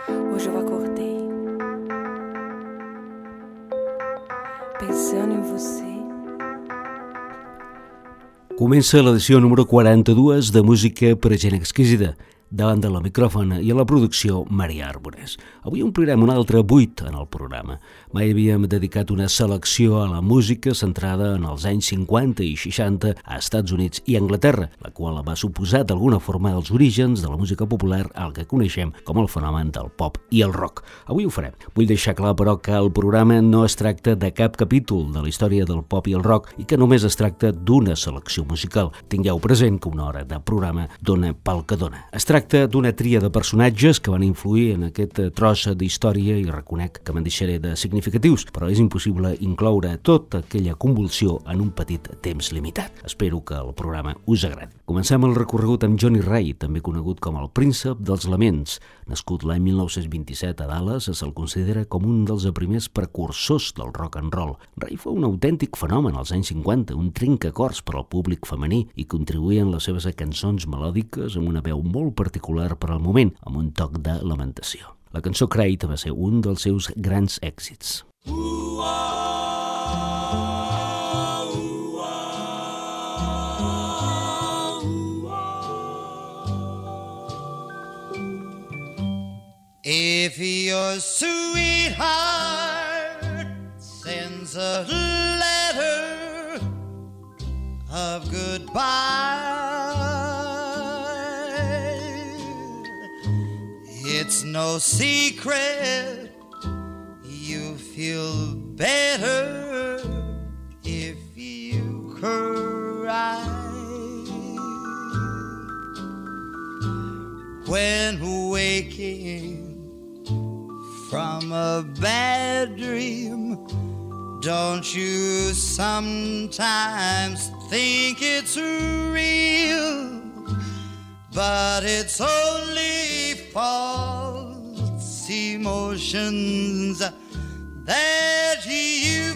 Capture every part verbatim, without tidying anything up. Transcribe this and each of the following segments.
Hoje eu acordei pensando em você. Comença l'edició número quaranta-dos de Música per a gent exquisida. Davant de la micròfon i a la producció, Maria Arbones. Avui omplirem un altre buit en el programa. Mai havíem dedicat una selecció a la música centrada en els anys cinquanta i seixanta a Estats Units i Anglaterra, la qual va suposar d'alguna forma els orígens de la música popular al que coneixem com el fenomen del pop i el rock. Avui ho farem. Vull deixar clar, però, que el programa no es tracta de cap capítol de la història del pop i el rock i que només es tracta d'una selecció musical. Tingueu present que una hora de programa dona pel que dona. Es tracta d'una tria de personatges que van influir en aquest tros d'història i reconec que me'n deixaré de significatius, però és impossible incloure tota aquella convulsió en un petit temps limitat. Espero que el programa us agradi. Comencem el recorregut amb Johnny Ray, també conegut com el príncep dels laments. Nascut l'any mil nou-cents vint-i-set a Dallas, se'l considera com un dels primers precursors del rock and roll. Ray fou un autèntic fenomen als anys cinquanta, un trencacors per al públic femení i contribuïen les seves cançons melòdiques amb una veu molt particular per al moment, amb un toc de lamentació. La cançó Cry va ser un dels seus grans èxits. If your sweetheart sends a letter of goodbye, it's no secret you feel better if you cry. When waking from a bad dream, don't you sometimes think it's real? But it's only false emotions that you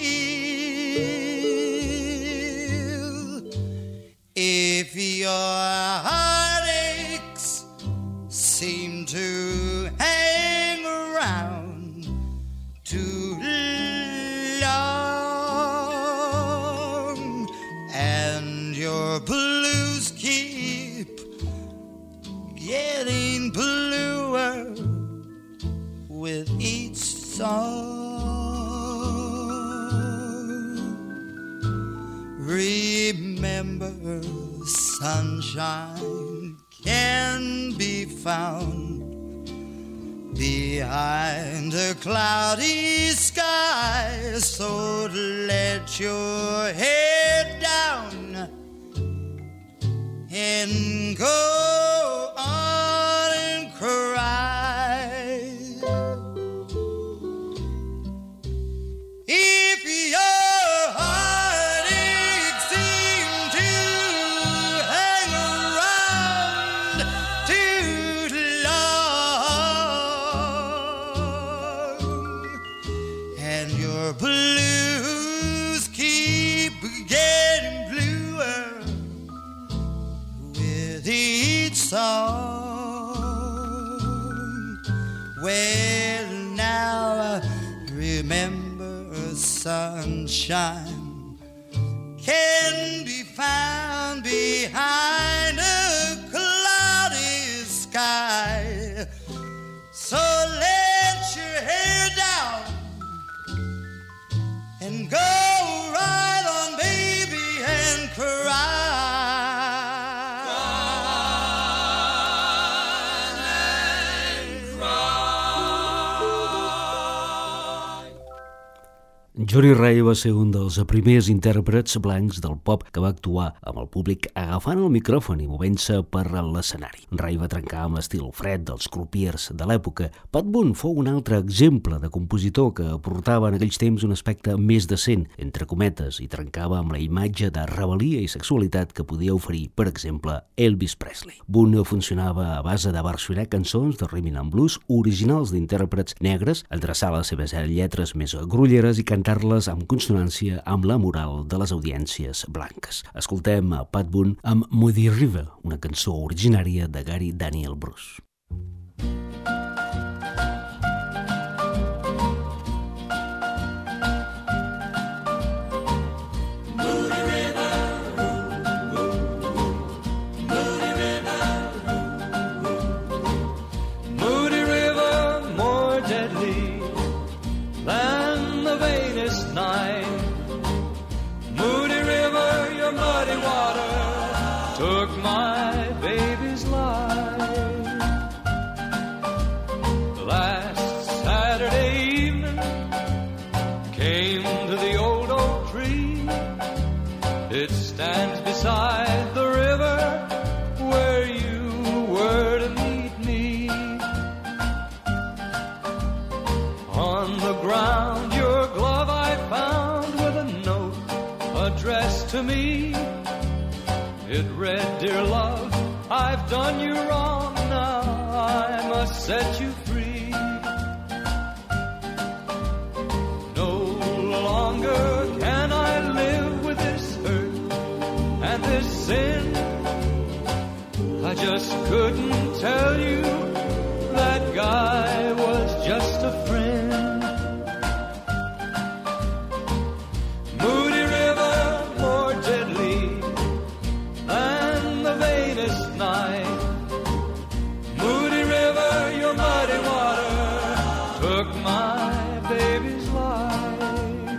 feel. If your heartaches seem to hang around too long and your blues keep getting bluer with each song, remember sunshine can be found behind a cloudy sky, so let your head down and go on and cry. If your heartaches seem to hang around too long and your blues keep getting bluer with each song, well now remember sunshine can be found behind a cloudy sky, so let your hair down and go right on, baby, and cry. Johnny Ray va ser un dels primers intèrprets blancs del pop que va actuar amb el públic agafant el micròfon i movent-se per l'escenari. Ray va trencar amb l'estil fred dels crupiers de l'època. Pat Boone fou un altre exemple de compositor que portava en aquells temps un aspecte més decent, entre cometes, i trencava amb la imatge de rebel·lia i sexualitat que podia oferir, per exemple, Elvis Presley. Boone funcionava a base de versionar cançons de rhythm and blues originals d'intèrprets negres, endreçar les seves lletres més grulleres i cantar les amb consonància amb la moral de les audiències blanques. Escoltem a Pat Boone amb Muddy River, una cançó originària de Gary Daniel Bruce. to me. It read, "Dear love, I've done you wrong, now I must set you free. No longer can I live with this hurt and this sin. I just couldn't tell you that guy was just a friend. Moody river, more deadly than the vainest night. Moody river, your muddy water took my baby's life.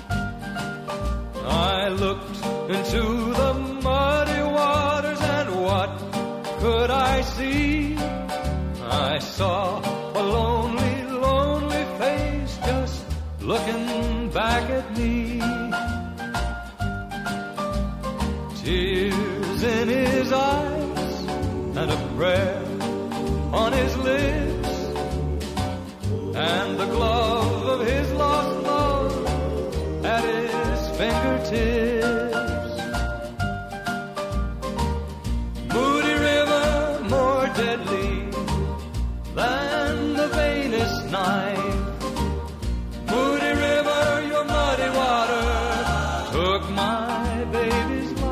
I looked into the muddy waters and what could I see? I saw a lonely, lonely face just looking back at me. Tears in his eyes and a prayer on his lips, and the glove of his lost love at his fingertips. Moody river, more deadly than the vainest knife. Moody river, your muddy water took my baby's life.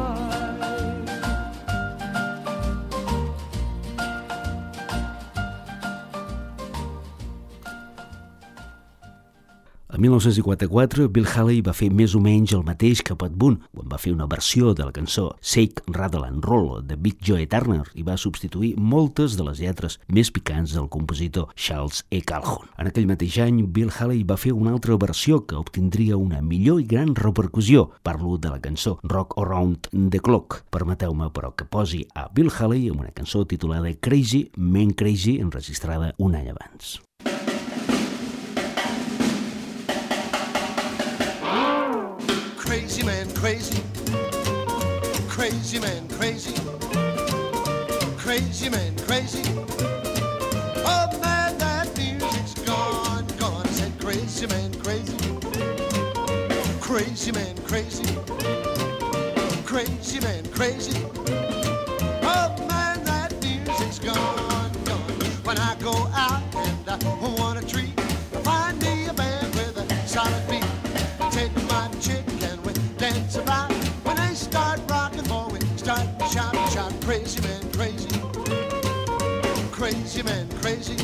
En mil nou-cents cinquanta-quatre, Bill Haley va fer més o menys el mateix que Pat Boone, quan va fer una versió de la cançó Shake, Rattle and Roll de Big Joe Turner i va substituir moltes de les lletres més picants del compositor Charles E. Calhoun. En aquell mateix any, Bill Haley va fer una altra versió que obtindria una millor i gran repercussió. Parlo de la cançó Rock Around the Clock. Permeteu-me, però, que posi a Bill Haley amb una cançó titulada Crazy, Man Crazy, enregistrada un any abans. Crazy man, crazy, crazy man, crazy, crazy man, crazy. Oh man, that music's gone, gone. I said crazy man, crazy, crazy man, crazy, crazy man, crazy. Oh man, that music's gone, gone. When I go out and I want a treat, I find me a band with a solid beat. Take my chick and we dance about. When they start rocking, boy, we start to shout, shout. Crazy man, crazy, crazy man, crazy,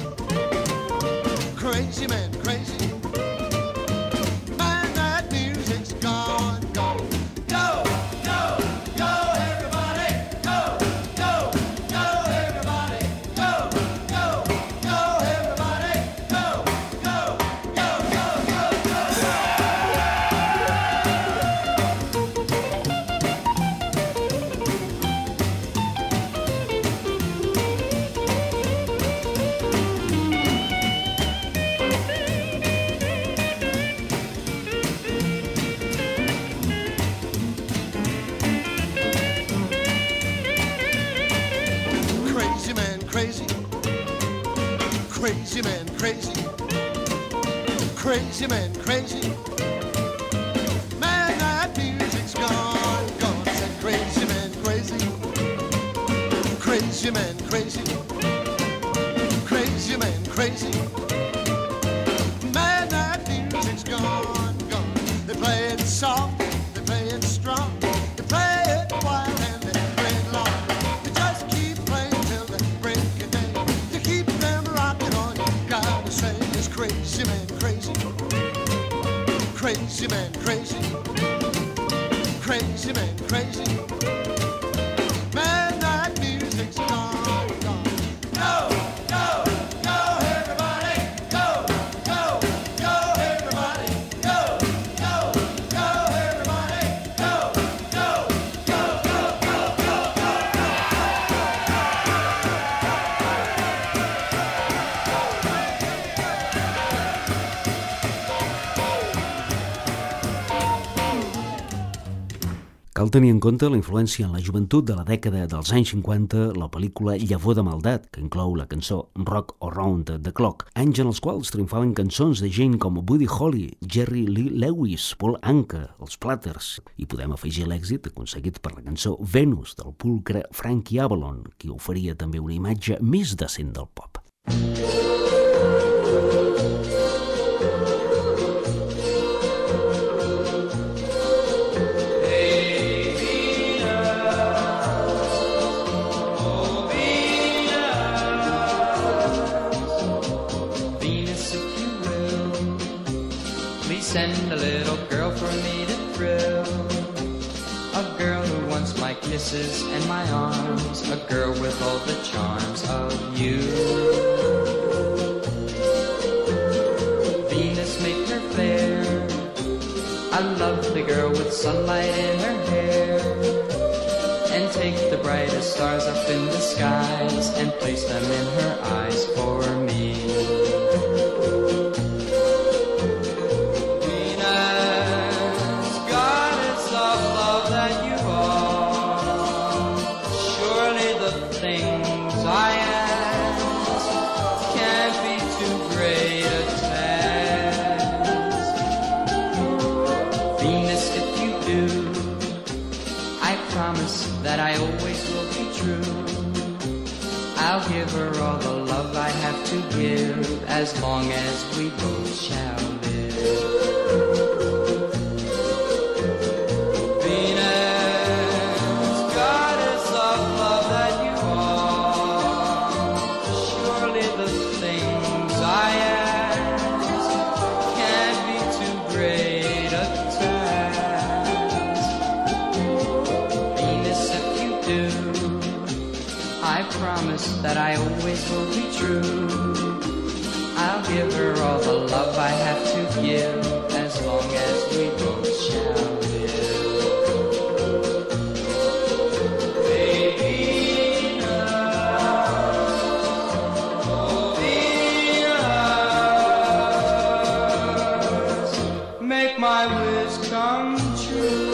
crazy man, crazy. Man, that music's gone, gone. Go, go, go, everybody. Go, go, go, everybody. Go, go, go, everybody. Go, go, go, go, go, go. Crazy man, crazy, crazy man, crazy, crazy man, crazy. Man, that music's gone, gone. I said crazy man, crazy, crazy man, crazy, crazy man, crazy. Man, that music's gone, gone. They play it soft, they play it strong, they play it wild and they play it long. They just keep playing till the break of day. To keep them rocking on, you gotta say it's crazy man, crazy, crazy man, crazy, crazy man, crazy. Man, that music's gone, gone. Go, go, go, everybody. Go, go, go, everybody. Go, go, go, everybody. Go, go, go, go, go, go, go. Cal tenir en compte la influència en la joventut de la dècada dels anys cinquanta, la pel·lícula Llavor de maldat, que inclou la cançó Rock Around the Clock, anys en els quals triomfaven cançons de gent com Buddy Holly, Jerry Lee Lewis, Paul Anka, els Platters, i podem afegir l'èxit aconseguit per la cançó Venus del pulcre Frankie Avalon, qui oferia també una imatge més decent del pop. Send a little girl for me to thrill. A girl who wants my kisses and my arms. A girl with all the charms of you. Venus, make her fair. A lovely girl with sunlight in her hair. And take the brightest stars up in the skies and place them in her eyes for me. That I always will be true. I'll give her all the love I have to give, as long as we both shall live. Venus, goddess of love that you are, surely the things I ask can't be too great a promise that I always will be true. I'll give her all the love I have to give, as long as we both shall live. Baby, oh Venus, make my wish come true.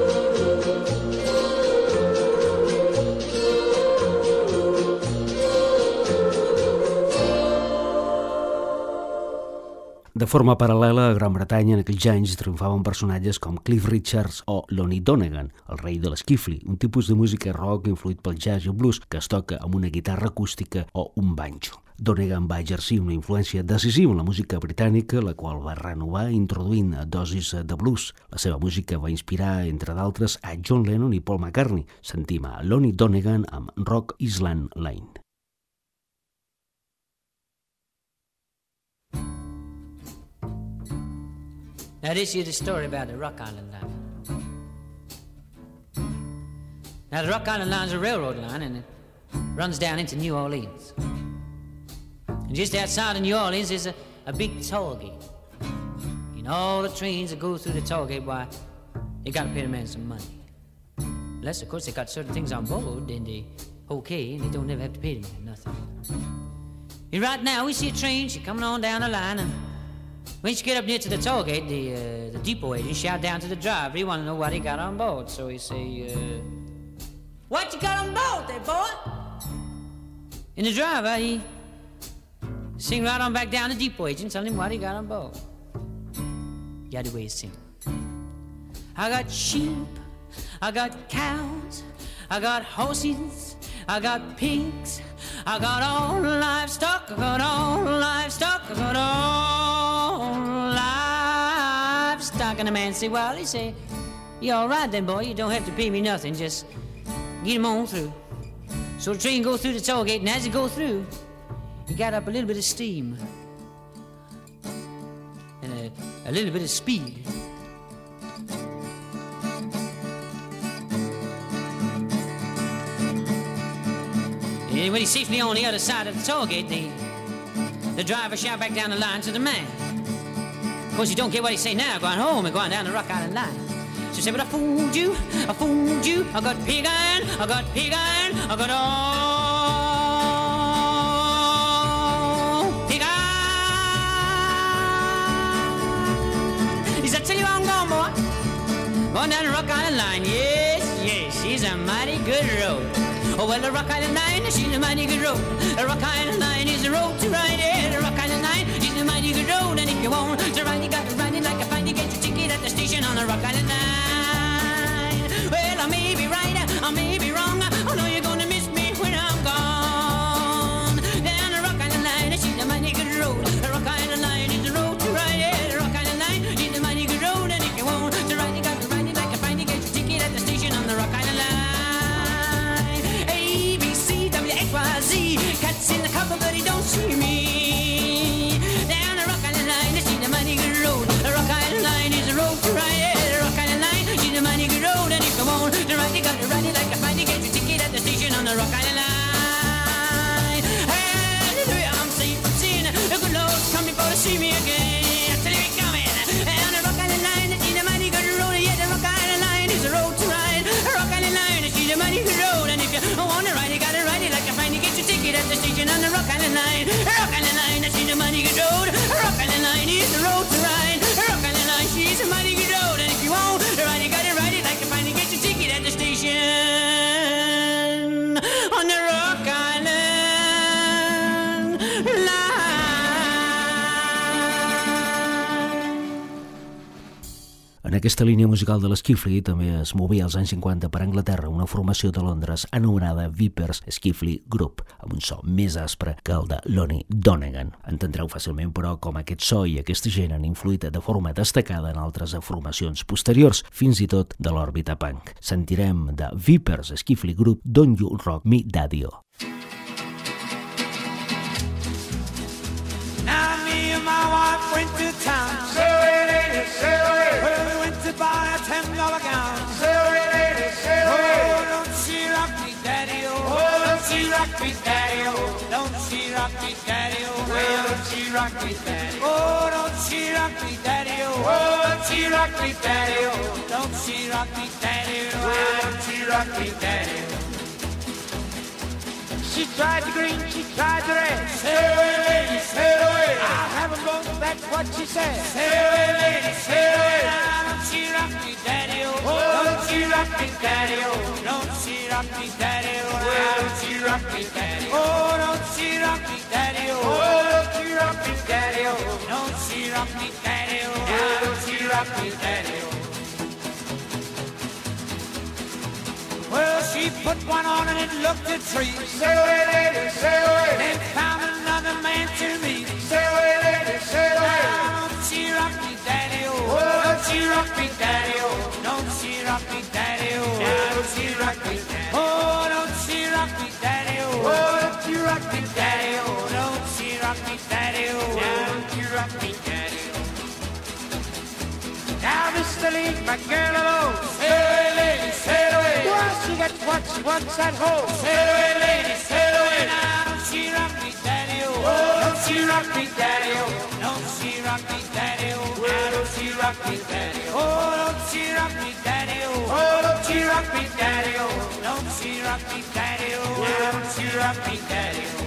De forma paral·lela, a Gran Bretanya en aquells anys triomfaven personatges com Cliff Richards o Lonnie Donegan, el rei de l'esquifli, un tipus de música rock influït pel jazz i el blues que es toca amb una guitarra acústica o un banjo. Donegan va exercir una influència decisiva en la música britànica, la qual va renovar introduint dosis de blues. La seva música va inspirar, entre d'altres, a John Lennon i Paul McCartney. Sentim a Lonnie Donegan amb Rock Island Line. Now this is the story about the Rock Island Line. Now the Rock Island Line is a railroad line and it runs down into New Orleans. And just outside of New Orleans is a, a big toll gate. And all the trains that go through the toll gate, why, they got to pay the man some money. Unless, of course, they got certain things on board, then they okay, and they don't never have to pay the man nothing. And right now we see a train, she coming on down the line, and when she get up near to the toll gate, the, uh, the depot agent shout down to the driver. He want to know what he got on board. So he say, uh, what you got on board there, boy? And the driver, he sing right on back down to the depot agent, telling him what he got on board. Yeah, the way he sing. I got sheep, I got cows, I got horses, I got pigs, I got all livestock, I got all livestock, I got all livestock. And the man say, well, he say, you all right then, boy, you don't have to pay me nothing, just get him on through. So the train goes through the toll gate, and as it goes through, he got up a little bit of steam and a, a little bit of speed. And when he's safely on the other side of the toll gate, the, the driver shout back down the line to the man. Of course, you don't get what he say now, going home and going down the Rock Island line. So he said, but I fooled you, I fooled you, I got pig iron, I got pig iron, I got all pig iron. He said, tell you where I'm going, boy, going down the Rock Island line, yes. yes, she's a mighty good road. Oh, well, the Rock Island Line, she's a mighty good road. The Rock Island Line is a road to ride, yeah. The Rock Island Line is a mighty good road. And if you want to ride, you got to ride it like a fine. You get your ticket at the station on the Rock Island Line. Well, I may be right, I may be wrong. I know you're gonna miss me when I'm gone. Down the Rock Island Line, she's a mighty good road. The Rock Island Line is a road to ride, yeah. The Rock Island Line is a mighty good road. And if you want to ride, you got to ride it like a fine. You get your ticket at the station on the Rock Island Line. Y Z, cats in the cover, but he don't see me. Down the Rock Island Line, they see the mighty good road. The Rock Island Line is a road to ride, yeah. The Rock Island Line is a mighty good road. And if you want to ride, you got to ride it like a fine. You get your ticket at the station on the Rock Island Line. Hallelujah, I'm safe from sin. The good Lord's coming for to see me again. Tell him he's coming. Down the Rock Island Line, they see the mighty good road. Yeah, the Rock Island Line is a road to ride. The Rock Island Line, they see the mighty good road. And if you want to ride, you got to ride it like a fine. You get your ticket at the station on the Rock Island Line. Rock Island Line, that's in the mighty good road. Rock Island Line is the road to ride. Rock Island Line, she's a mighty good road. And if you want to ride, you gotta ride it like a fine. You get your ticket at the station on the Rock Island Line. En aquesta línia musical de l'Skiffle també es movia als anys cinquanta per Anglaterra una formació de Londres anomenada Vipers Skiffle Group, amb un so més aspre que el de Lonnie Donegan. Entendreu fàcilment, però, com aquest so i aquesta gent han influït de forma destacada en altres formacions posteriors, fins i tot de l'òrbita punk. Sentirem de Vipers Skiffle Group Don't You Rock Me Daddy-O. Now me and my wife went to town. Sail away, lady, sail away. Well, we went to buy a ten dollar gown. Sail away, lady, sail away. Oh, don't she rock me, daddy-o. Oh, don't she rock me, daddy-o. Don't she rock me, daddy-o. Well, don't she rock me, daddy-o. Oh, don't she rock me, daddy-o. Oh, don't she rock me, daddy-o. Don't she rock me, daddy-o. Well, don't she rock me, daddy-o. She tried the green, she tried the red. Sail away, lady, sail away. I'll have them both, that's what she said. Sail away, lady, sail away. Now don't she rock me, daddy-o. Oh, don't she rock me, daddy-o. Don't she rock me, daddy-o. Now don't she rock me, daddy-o. Oh, don't she rock me, daddy-o. Oh, don't she rock me, daddy-o. Don't she rock me, daddy-o. Now don't she rock me, daddy-o. Well, she put one on and it looked a treat. Sail away, lady, sail away. Then found another man to meet. Sail away, lady, sail away. Now don't she rock me, daddy-o. Oh, don't she rock me, daddy-o. Don't she rock me, daddy-o. Now don't she rock me, daddy-o. Oh, don't she rock me, daddy-o. Oh, don't she rock me, daddy-o. Don't she rock me, daddy-o. Now don't she rock me, daddy-o. Now, Mister Lee, my girl alone. Sail away, lady, sail away. Well, she gets what she wants at home. Sail away, lady, sail away. Now, don't she rock me, daddy-o. Oh, don't she rock me, daddy-o. Don't she rock me, daddy-o. Now, don't she rock me, daddy-o. Oh, don't she rock me, daddy-o. Oh, don't she rock me, daddy-o. Don't she rock me, daddy-o. Now, don't she rock me, daddy-o.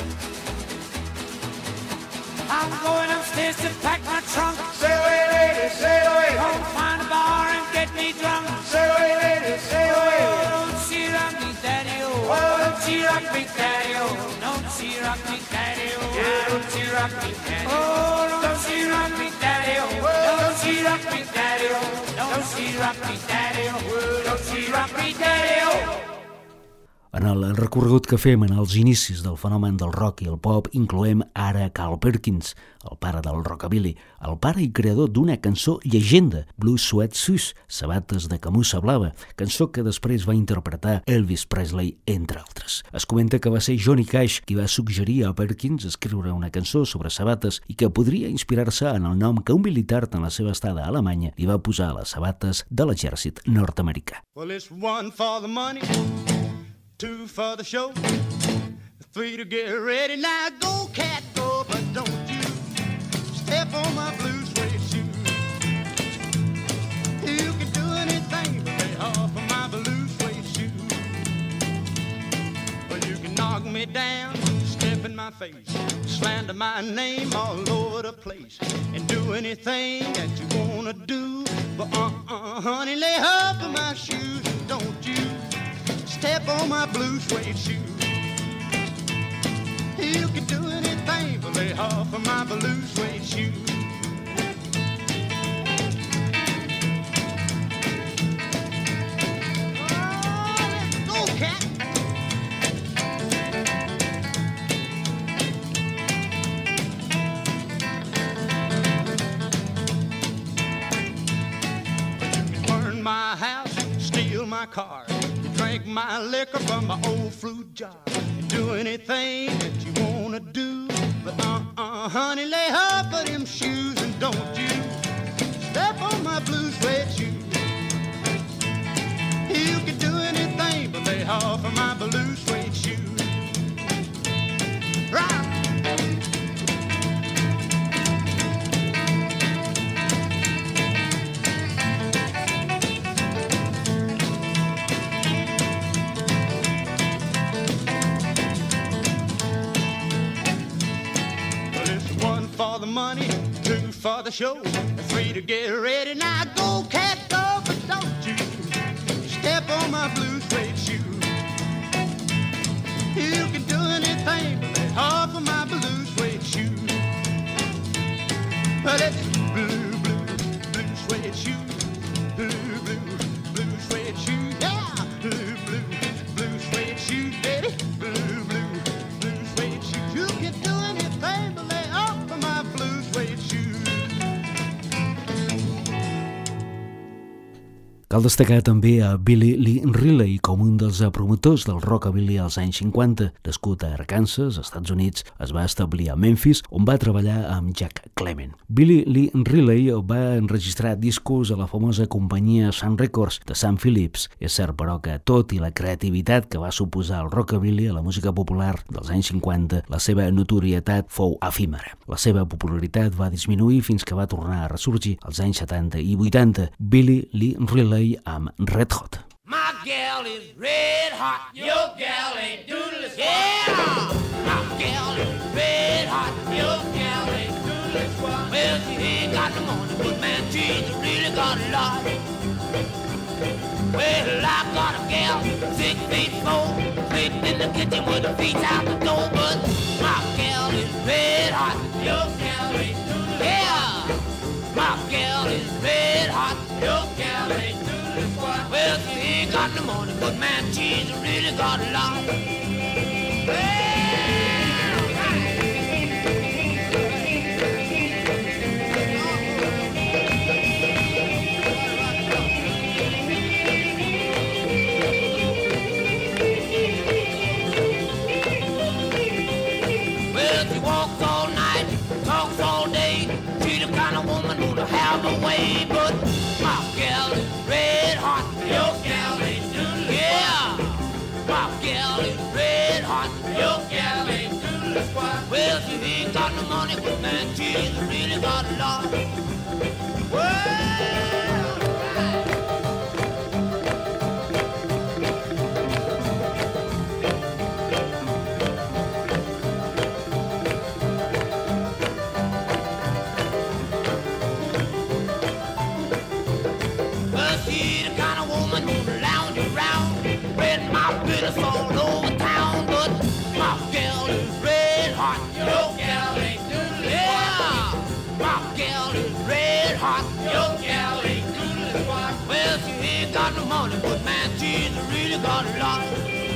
I'm going upstairs to pack my trunk. Sail away, lady, sail away. Don't find a bar and get me drunk. Sail away, lady, sail away. Oh, don't she rock me, daddy-o. Oh, don't she rock me, daddy-o. Don't she rock me, daddy-o. Yeah, don't she rock me, daddy-o. Oh, don't she rock me, daddy-o. Don't she rock me, daddy-o. Don't she rock me, daddy-o. Don't she rock me, daddy-o. En el recorregut que fem en els inicis del fenomen del rock i el pop incloem ara Carl Perkins, el pare del rockabilly, el pare i creador d'una cançó llegenda, Blue Suede Shoes, sabates de camussa blava, cançó que després va interpretar Elvis Presley, entre altres. Es comenta que va ser Johnny Cash qui va suggerir a Perkins escriure una cançó sobre sabates i que podria inspirar-se en el nom que un militar en la seva estada a Alemanya li va posar a les sabates de l'exèrcit nord-americà. Well, it's one for the money, two for the show, three to get ready. Now go, cat, go, but don't you step on my blue suede shoes. You can do anything but lay off of my blue suede shoes. Well, you can knock me down, step in my face, slander my name all over the place, and do anything that you wanna do. But uh-uh, honey, lay off of my shoes. but don't you step on my blue suede shoe. You can do anything but lay off of my blue suede shoe. My house, steal my car, drink my liquor from my old fruit jar, do anything that you wanna do, but uh-uh, honey, lay off of them shoes and don't you step on my blue suede shoe. You can do anything but lay off of my blue suede shoe. Right. For the money, two for the show, three to get ready. Now go, cat, go, but don't you step on my blue suede shoe. You can do anything but lay off of my blue suede shoe. Well, it's blue, blue, blue suede shoe, blue, blue, blue suede shoe, yeah, blue, blue, blue suede shoe, baby, blue, blue, blue suede shoe. You can do anything but lay off of my blue suede shoe. Cal destacar també a Billy Lee Riley com un dels promotors del rockabilly als anys cinquanta. Nascut a Arkansas, Estats Units, es va establir a Memphis, on va treballar amb Jack Clement. Billy Lee Riley va enregistrar discos a la famosa companyia Sun Records de Sam Phillips. És cert, però, que tot i la creativitat que va suposar el rockabilly a la música popular dels anys cinquanta, la seva notorietat fou efímera. La seva popularitat va disminuir fins que va tornar a ressorgir als anys setanta i vuitanta. Billy Lee Riley amb Red Hot. My gal is red hot, your gal ain't doodless. Yeah, my gal is red hot, your gal ain't doodless. Well, she ain't got no money, but man, she's really got a lot. Well, I got a gal, six feet four, sleeping in the kitchen with her feet out the door. But my gal is red hot, your gal ain't doodless. Yeah, my gal is red hot, your gal ain't doodless. Well, she ain't got no money, but man, she's really got a lot. Well, well, she walks all night, talks all day. She's the kind of woman who'll have her way, but my gal is red hot. Your gal ain't doodless. Yeah, my gal is red hot. Your gal ain't doodless. Well, she ain't got no money, but man, she's really got a lot. Well, she's the kind of woman who'll lounge around, red my bitters all over town. But my gal is red hot, your gal ain't doodless. Yeah, my gal is red hot, your gal ain't doodless. Well, she ain't got no money, but man, she's really got a lot.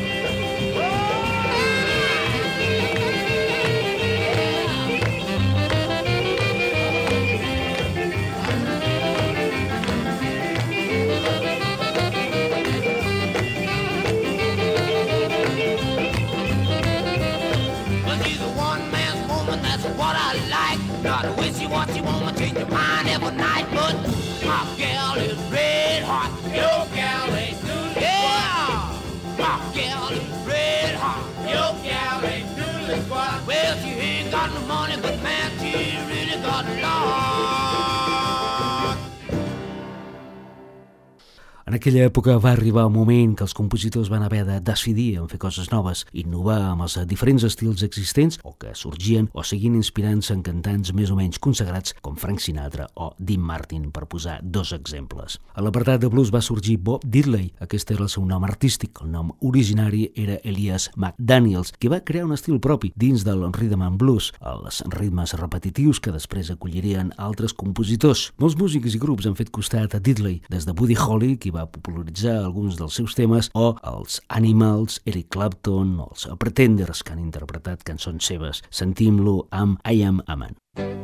What I like, not a wishy-washy woman, change your mind every night. But my gal is red hot, your gal ain't doodless. Yeah, my gal is red hot, your gal ain't doodless. Well, she ain't got no money, but man, she really got a lot. En aquella època va arribar un moment que els compositors van haver de decidir en fer coses noves, innovar amb els diferents estils existents o que sorgien o seguint inspirant-se en cantants més o menys consagrats com Frank Sinatra o Dean Martin, per posar dos exemples. A l'apartat de blues va sorgir Bob Diddley, aquest era el seu nom artístic, el nom originari era Elias McDaniels, que va crear un estil propi dins del rhythm and blues, els ritmes repetitius que després acollirien altres compositors. Molts músics i grups han fet costat a Diddley, des de Buddy Holly, qui va popularitzar alguns dels seus temes, o els Animals, Eric Clapton, o els Pretenders, que han interpretat cançons seves. Sentim-lo amb I Am a Man.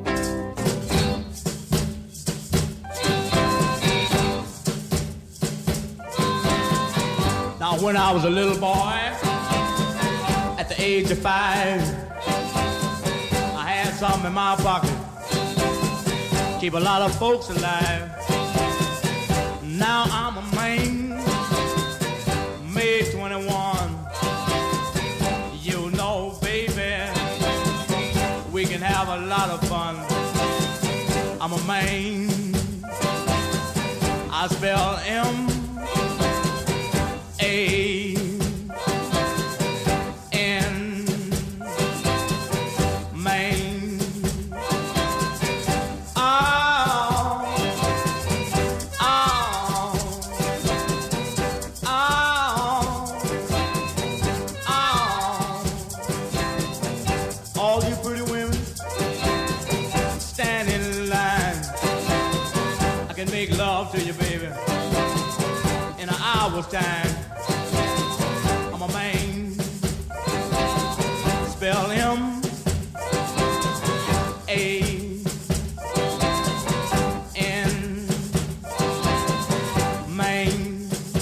Now when I was a little boy, at the age of five, I had something in my pocket, keep a lot of folks alive. Now I'm a man, May twenty-one. You know, baby, we can have a lot of fun. I'm a man, I spell M A N, man. Oh, oh, oh, oh. All you pretty women stand in line. I can make love to you, baby, in an hour's time. Spell M A N, man.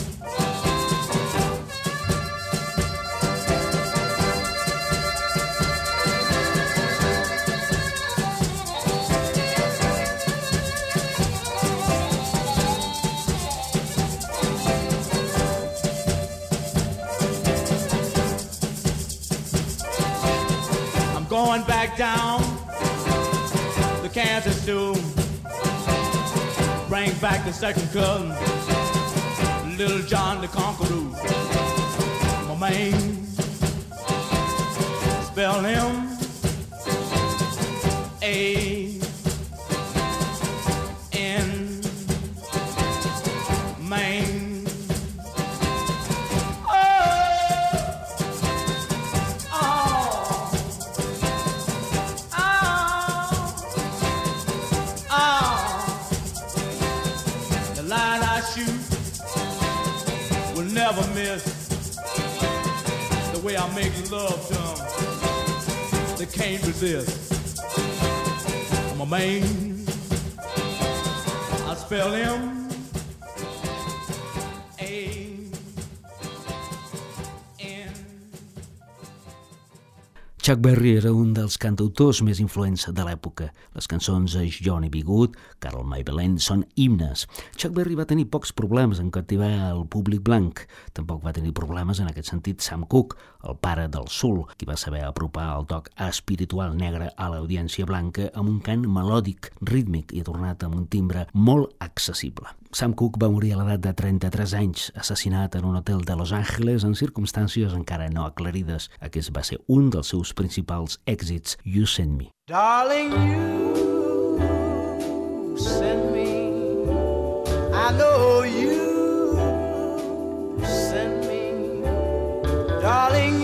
Going back down the Kansas to bring back the second cousin, Little John the Conqueror. My man, spell him A N, man. Never miss the way I make love to them. They can't resist. I'm a man, I spell him A N. Chuck Berry era un dels cantautors més influents de l'època. Les cançons de Johnny B. Good, Carol May Belén són himnes. Chuck Berry va tenir pocs problemes en captivar el públic blanc. Tampoc va tenir problemes en aquest sentit Sam Cooke, el pare del soul, qui va saber apropar el toc espiritual negre a l'audiència blanca amb un cant melòdic, rítmic i adornat amb un timbre molt accessible. Sam Cooke va morir a l'edat de trenta-tres anys, assassinat en un hotel de Los Angeles en circumstàncies encara no aclarides. Aquest va ser un dels seus principals èxits, You Send Me. Darling, you send me, I know you send me, darling,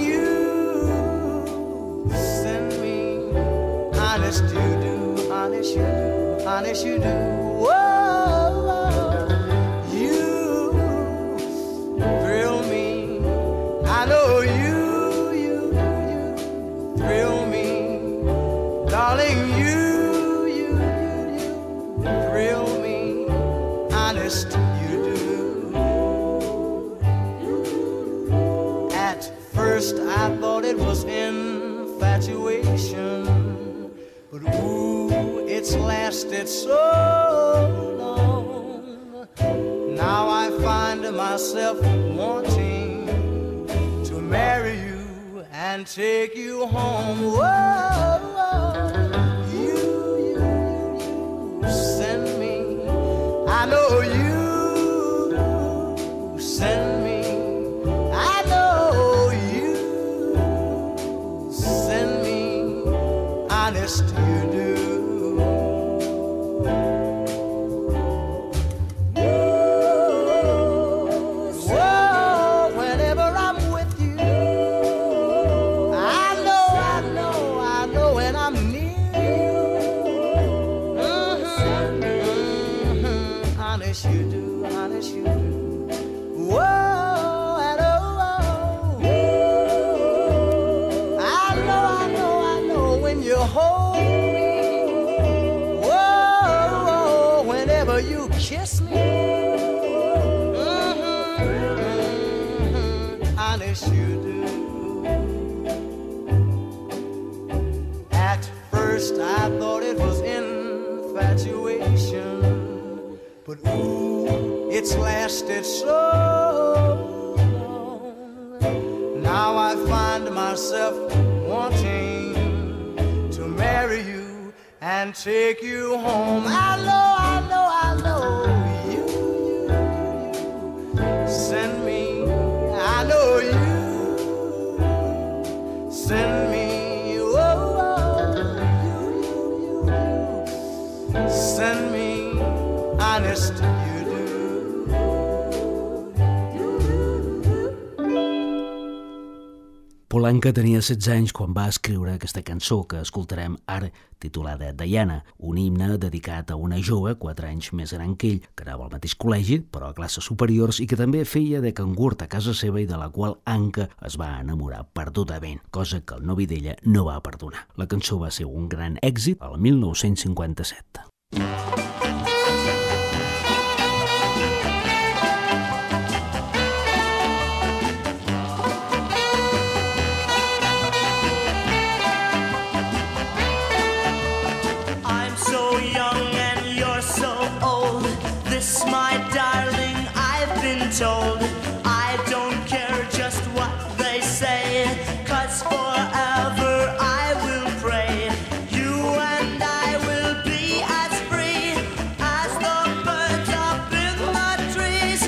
you send me, honest you do, honest you do, honest you do, whoa, you thrill me, I know you, you, you thrill me, darling, you, you, you, you thrill me, honest you do. At first I thought it was infatuation, but ooh, it's lasted so long. Now I find myself wanting to marry you and take you home. Whoa, you, you, you send me, I know you But ooh, it's lasted so long. Now I find myself wanting to marry you and take you home. I know, I know, I know you, you, you send me. I know you send me. Oh, oh you, you, you send me. Honest you do. Polanca tenia setze anys quan va escriure aquesta cançó que escoltarem ara, titulada Diana, un himne dedicat a una jove quatre anys més gran que ell, que anava al mateix col·legi, però a classes superiors, i que també feia de cangurt a casa seva i de la qual Anca es va enamorar perdudament, cosa que el novi d'ella no va perdonar. La cançó va ser un gran èxit al mil nou-cents cinquanta-set. My darling, I've been told I don't care just what they say, 'cause forever I will pray you and I will be as free as the birds up in the trees.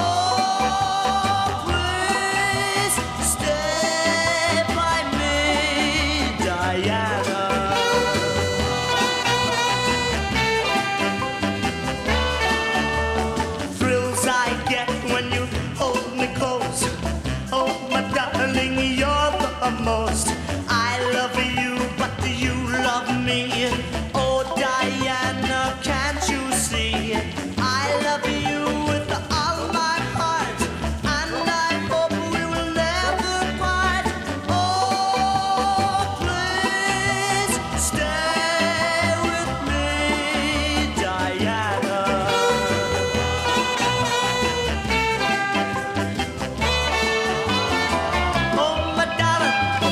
Oh, please stay by me, Diana. Most. I love you, but do you love me? Oh, Diana, can't you see? I love you with all my heart, and I hope we will never part. Oh, please stay with me, Diana. Oh, my darling.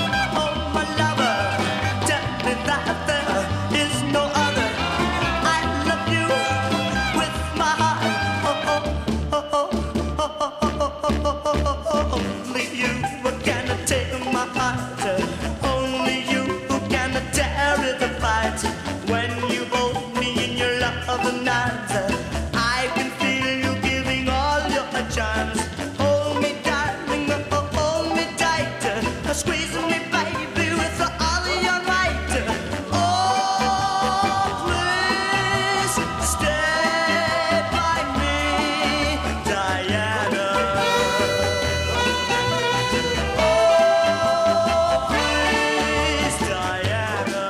When you hold me in your loving arms, I can feel you giving all your charms. Hold me, darling, oh, hold me tight, squeeze me, baby, with all your might. Oh, please stay by me, Diana. Oh, please, Diana.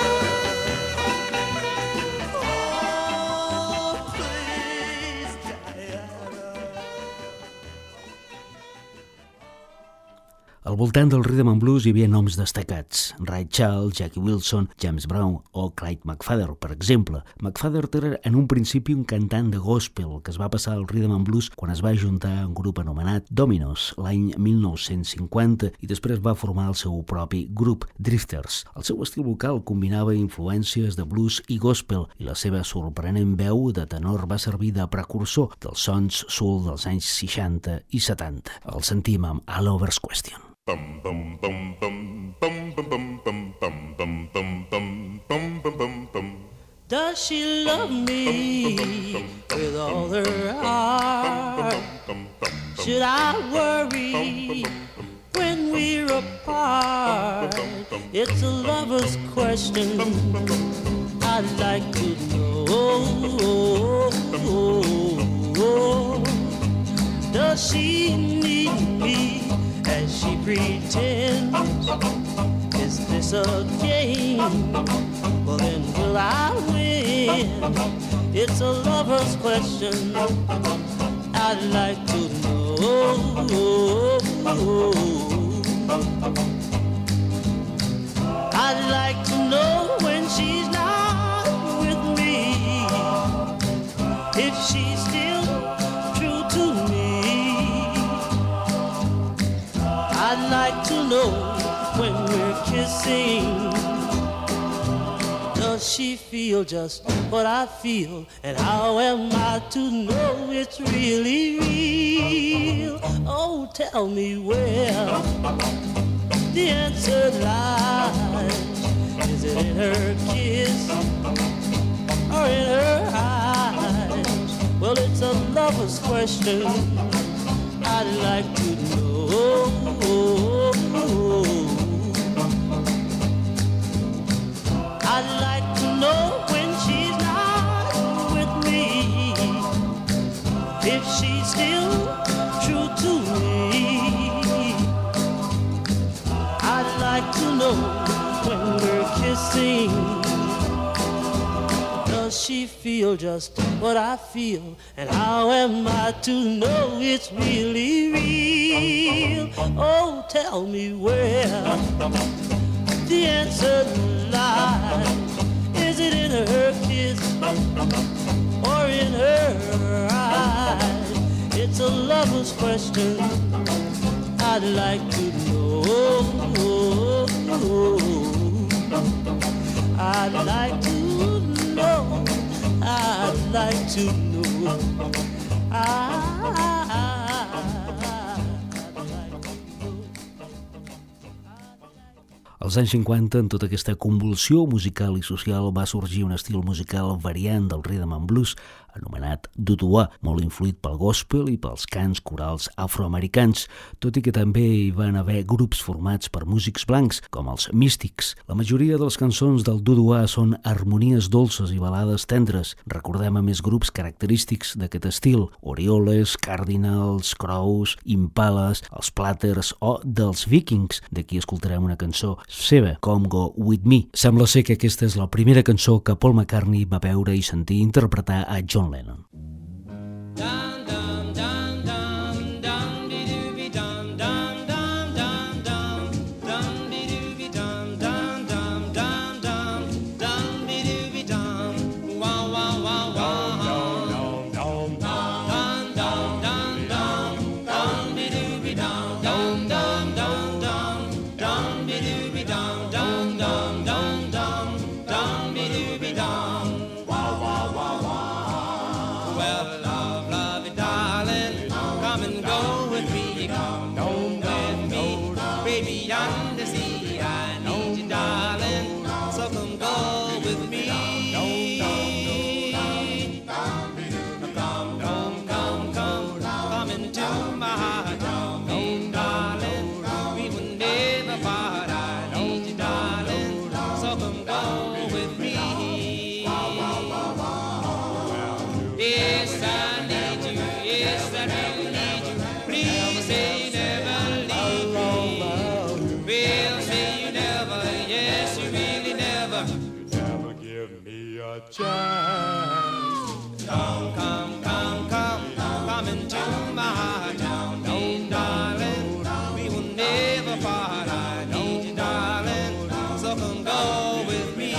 Al voltant del rhythm and blues hi havia noms destacats: Ray Charles, Jackie Wilson, James Brown o Clyde McPhatter, per exemple. McPhatter era en un principi un cantant de gospel que es va passar al rhythm and blues quan es va ajuntar a un grup anomenat Dominos l'any mil nou-cents cinquanta i després va formar el seu propi grup, Drifters. El seu estil vocal combinava influències de blues i gospel i la seva sorprenent veu de tenor va servir de precursor dels sons soul dels anys seixanta i setanta. El sentim amb A Lover's Question. Bum bum bum bum bum bum bum bum bum bum bum bum bum bum bum bum. Does she love me with all her heart? Should I worry when we're apart? It's a lover's question. I'd like to know. Does she need me as she pretends? Is this a game? Well then will I win? It's a lover's question. I'd like to know. I'd like to know when she's not with me, if she's still true to me. I'd like to know when we're kissing, does she feel just what I feel? And how am I to know it's really real? Oh, tell me where the answer lies. Is it in her kiss or in her eyes? Well, it's a lover's question. I'd like to know. I'd like to know when she's not with me, if she's still true to me. I'd like to know when we're kissing, does she feel just what I feel? And how am I to know it's really real? Oh, tell me where the answer lies. Is it in her kiss or in her eyes? It's a lover's question. I'd like to know. I'd like to know. I'd like to know. I Als anys cinquanta, en tota aquesta convulsió musical i social, va sorgir un estil musical variant del rhythm and blues, anomenat dudua, molt influït pel gospel i pels cants corals afroamericans, tot i que també hi van haver grups formats per músics blancs, com els Mystics. La majoria de les cançons del dudua són harmonies dolces i balades tendres. Recordem a més grups característics d'aquest estil: Orioles, Cardinals, Crows, Impalas, els Platters o dels Vikings. D'aquí escoltarem una cançó seva, Come Go With Me. Sembla ser que aquesta és la primera cançó que Paul McCartney va veure i sentir interpretar a John Lennon. Come, come, come, come, come into my heart. Need, darling, we will never part. I need you, darling, so come go with me.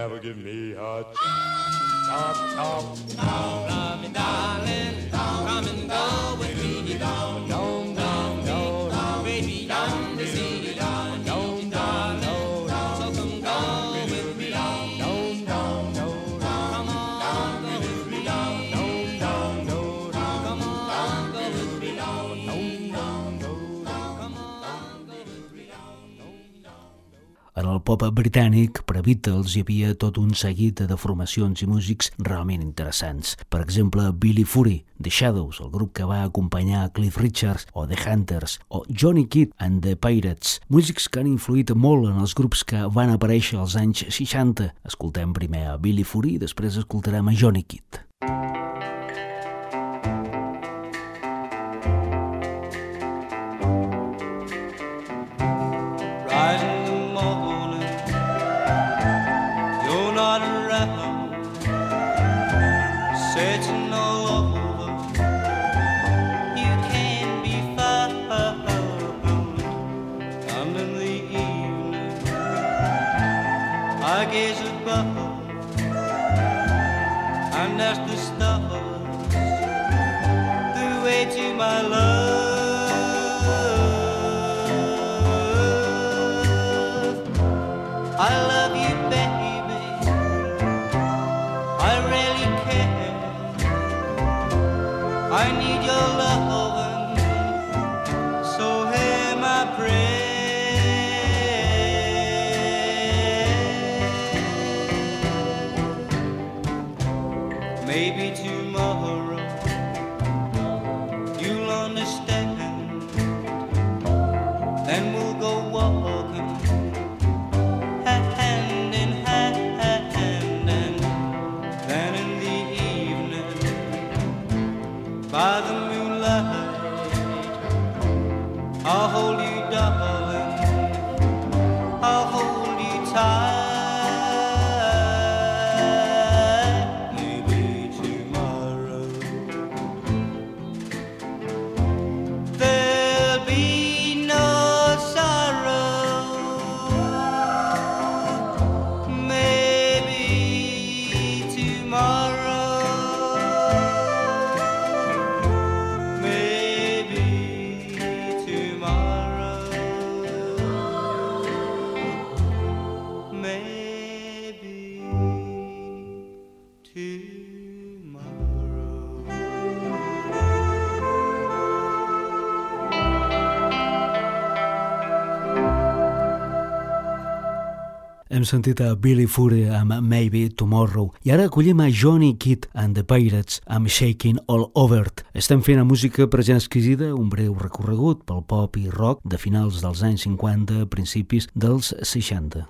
never give me a chop, chop. Love me, darling, come and go with me. Don't, don't, don't, baby, down the sea. Don't, don't, don't, so come go with me. Don't, don't, don't, come on, go with me. Don't, don't, don't, come on, go with me. Don't, don't, don't, come on, go with me. En el pop britànic, per a Beatles, hi havia tot un seguit de formacions i músics realment interessants. Per exemple, Billy Fury, The Shadows, el grup que va acompanyar Cliff Richards, o The Hunters, o Johnny Kidd and the Pirates, músics que han influït molt en els grups que van aparèixer als anys seixanta. Escoltem primer a Billy Fury i després escoltarem a Johnny Kidd. And as the stars, the way to my love. I love you, baby, I really care. I need your love, so hear my prayer. Maybe tomorrow you'll understand, and we'll go walking hand in hand, and then in the evening by the moonlight I'll hold you, darling, I'll hold you tight. Hem sentit a Billy Fury amb Maybe Tomorrow i ara acollim a Johnny Kidd and the Pirates amb Shaking All Over. Estem fent a música per gent exquisida, un breu recorregut pel pop i rock de finals dels anys cinquanta, principis dels seixanta.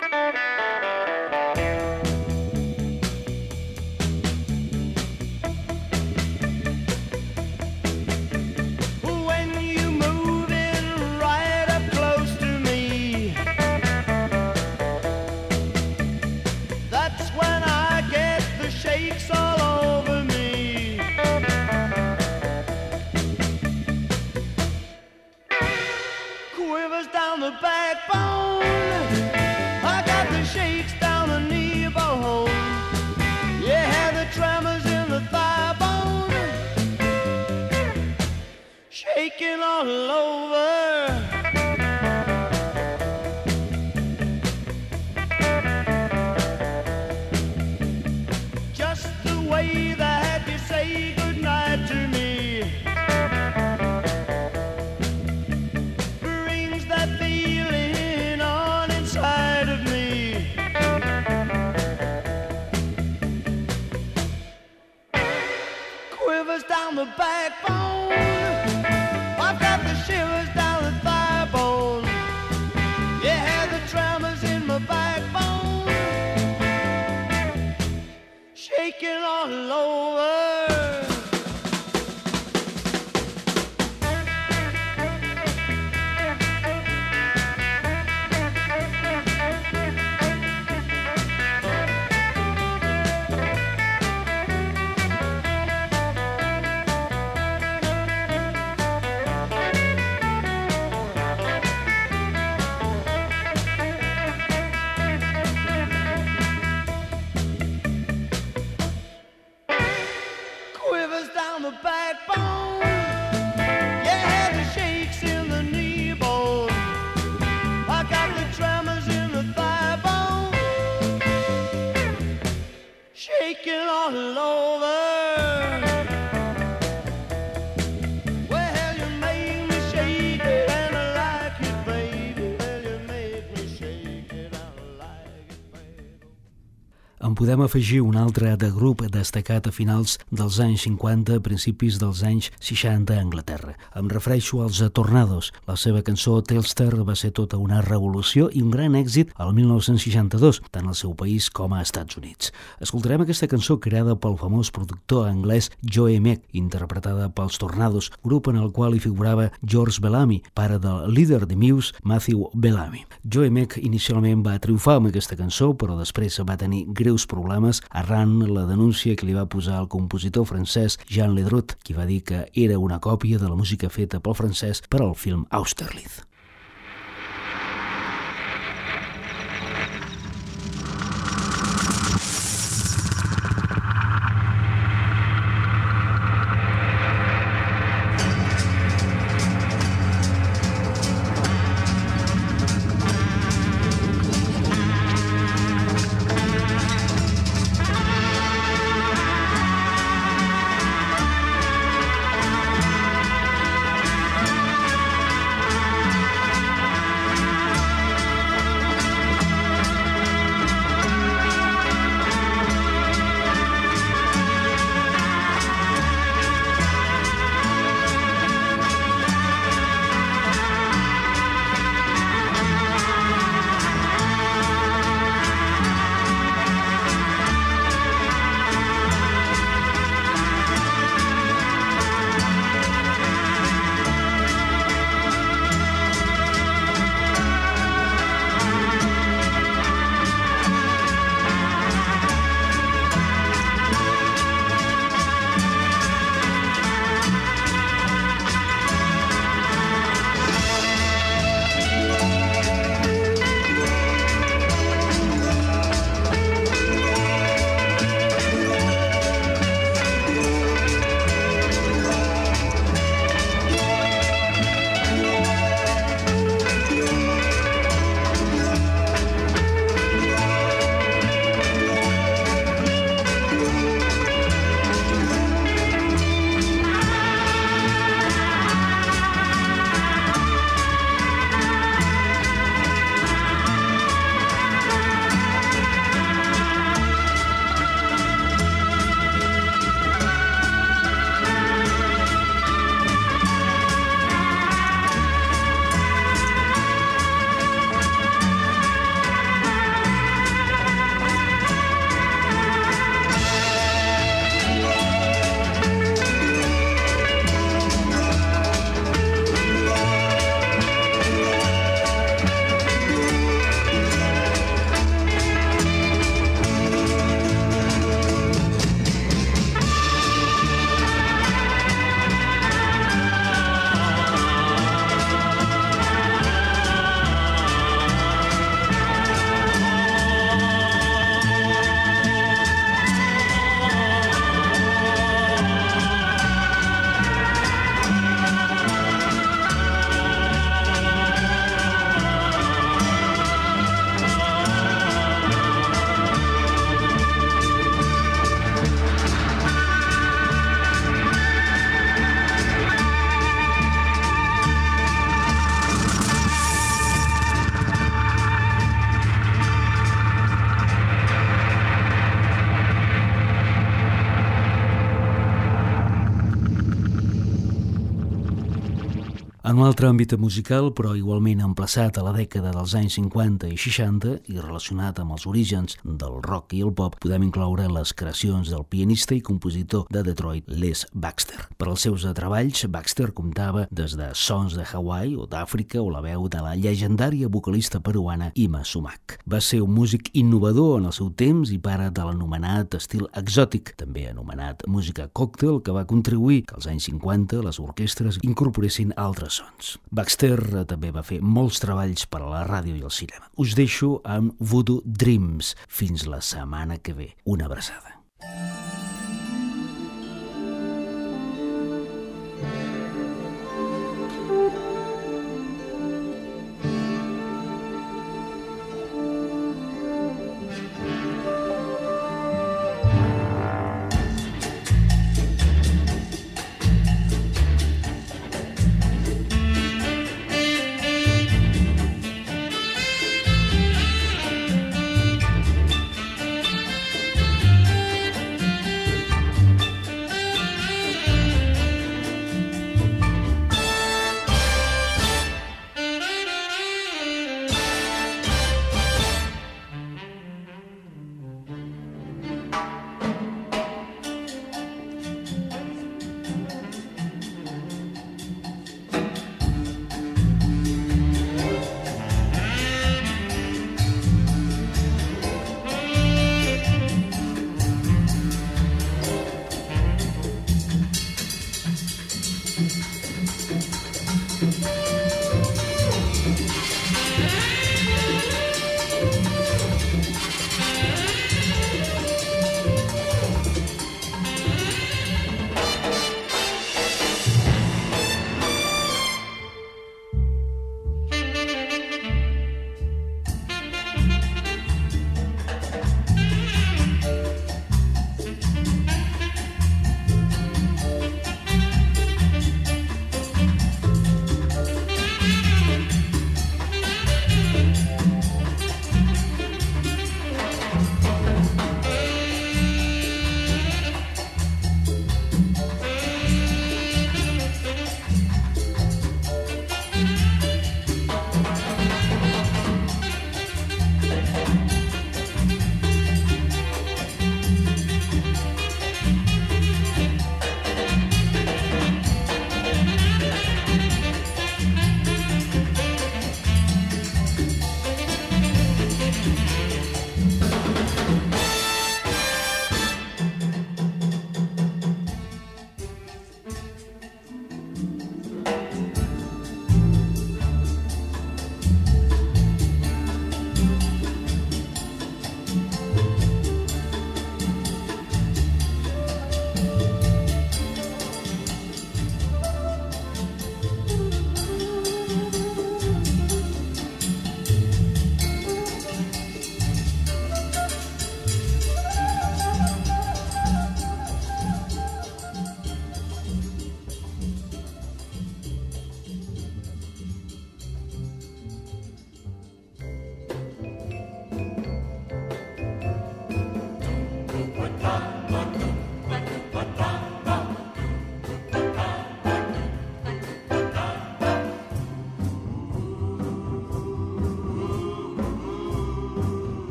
Shaking all over, just the way that you say goodnight to me brings that feeling on inside of me. Quivers down the backbone, I've got the shivers down the thigh bone. Yeah, the tremors in my backbone, shaking all over. shaking all over. Well, you make me shake it and I like it, baby. Well, you make me shake it and I like it, baby. En podem afegir un altre de grup destacat a finals dels anys cinquanta, principis dels anys seixanta a Anglaterra. Em refereixo als Tornados. La seva cançó Telstar va ser tota una revolució i un gran èxit al mil nou-cents seixanta-dos, tant al seu país com a Estats Units. Escoltarem aquesta cançó creada pel famós productor anglès Joe Meek, interpretada pels Tornados, grup en el qual hi figurava George Bellamy, pare del líder de Muse, Matthew Bellamy. Joe Meek inicialment va triomfar amb aquesta cançó, però després va tenir greus problemes arran la denúncia que li va posar el compositor francès Jean Ledrut, qui va dir que era una còpia de la música feta pel francès per al film Austerlitz. En un altre àmbit musical, però igualment emplaçat a la dècada dels anys cinquanta i seixanta i relacionat amb els orígens del rock i el pop, podem incloure les creacions del pianista i compositor de Detroit, Les Baxter. Per als seus treballs, Baxter comptava des de sons de Hawaii o d'Àfrica o la veu de la llegendària vocalista peruana Ima Sumac. Va ser un músic innovador en el seu temps i pare de l'anomenat estil exòtic, també anomenat música còctel, que va contribuir que als anys cinquanta les orquestres incorporessin altres sons. Baxter també va fer molts treballs per a la ràdio i el cinema. Us deixo amb Voodoo Dreams. Fins la setmana que ve. Una abraçada.